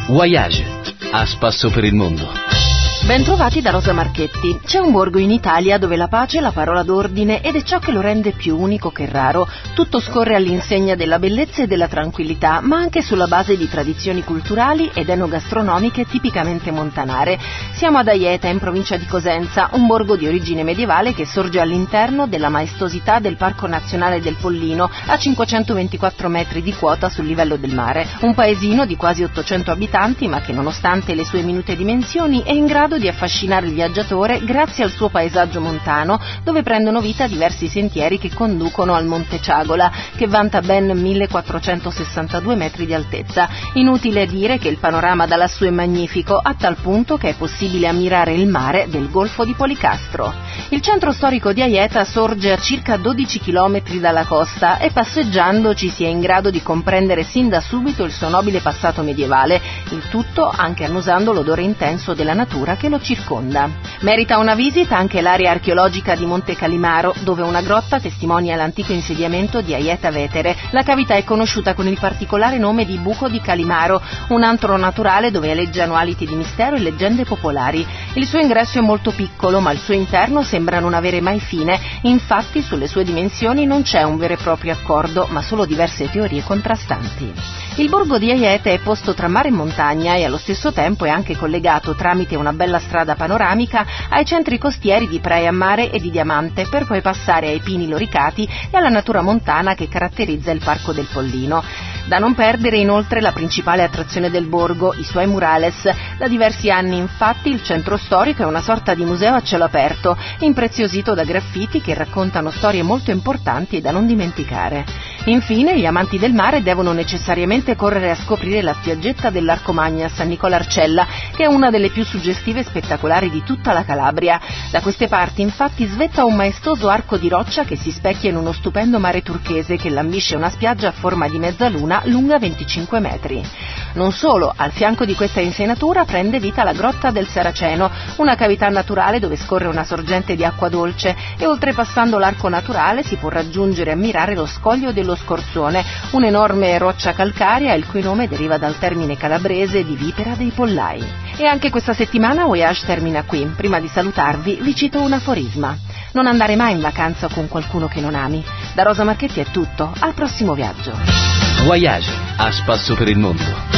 Voyage, a spasso per il mondo. Bentrovati da Rosa Marchetti. C'è un borgo in Italia dove la pace è la parola d'ordine ed è ciò che lo rende più unico che raro. Tutto scorre all'insegna della bellezza e della tranquillità, ma anche sulla base di tradizioni culturali ed enogastronomiche tipicamente montanare. Siamo ad Aieta, in provincia di Cosenza, un borgo di origine medievale che sorge all'interno della maestosità del Parco Nazionale del Pollino, a 524 metri di quota sul livello del mare. Un paesino di quasi 800 abitanti, ma che nonostante le sue minute dimensioni è in grado di affascinare il viaggiatore grazie al suo paesaggio montano, dove prendono vita diversi sentieri che conducono al Monte Ciagola, che vanta ben 1462 metri di altezza. Inutile dire che il panorama da lassù è magnifico, a tal punto che è possibile ammirare il mare del Golfo di Policastro. Il centro storico di Aieta sorge a circa 12 chilometri dalla costa e passeggiando ci si è in grado di comprendere sin da subito il suo nobile passato medievale, il tutto anche annusando l'odore intenso della natura che lo circonda. Merita una visita anche l'area archeologica di Monte Calimaro, dove una grotta testimonia l'antico insediamento di Aieta Vetere. La cavità è conosciuta con il particolare nome di Buco di Calimaro, un antro naturale dove aleggiano aliti di mistero e leggende popolari. Il suo ingresso è molto piccolo, ma il suo interno sembra non avere mai fine. Infatti, sulle sue dimensioni non c'è un vero e proprio accordo, ma solo diverse teorie contrastanti. Il borgo di Aieta è posto tra mare e montagna e allo stesso tempo è anche collegato tramite una bella strada panoramica ai centri costieri di Praia Mare e di Diamante, per poi passare ai pini loricati e alla natura montana che caratterizza il Parco del Pollino. Da non perdere inoltre la principale attrazione del borgo, i suoi murales. Da diversi anni infatti il centro storico è una sorta di museo a cielo aperto, impreziosito da graffiti che raccontano storie molto importanti e da non dimenticare. Infine, gli amanti del mare devono necessariamente correre a scoprire la spiaggetta dell'Arcomagna a San Nicolarcella, che è una delle più suggestive e spettacolari di tutta la Calabria. Da queste parti, infatti, svetta un maestoso arco di roccia che si specchia in uno stupendo mare turchese che lambisce una spiaggia a forma di mezzaluna lunga 25 metri. Non solo, al fianco di questa insenatura prende vita la Grotta del Saraceno, una cavità naturale dove scorre una sorgente di acqua dolce e oltrepassando l'arco naturale si può raggiungere e ammirare lo Scoglio dello Scorzone, un'enorme roccia calcarea il cui nome deriva dal termine calabrese di vipera dei pollai. E anche questa settimana Voyage termina qui. Prima di salutarvi vi cito un aforisma: non andare mai in vacanza con qualcuno che non ami. Da Rosa Marchetti è tutto, al prossimo viaggio. Voyage, a spasso per il mondo.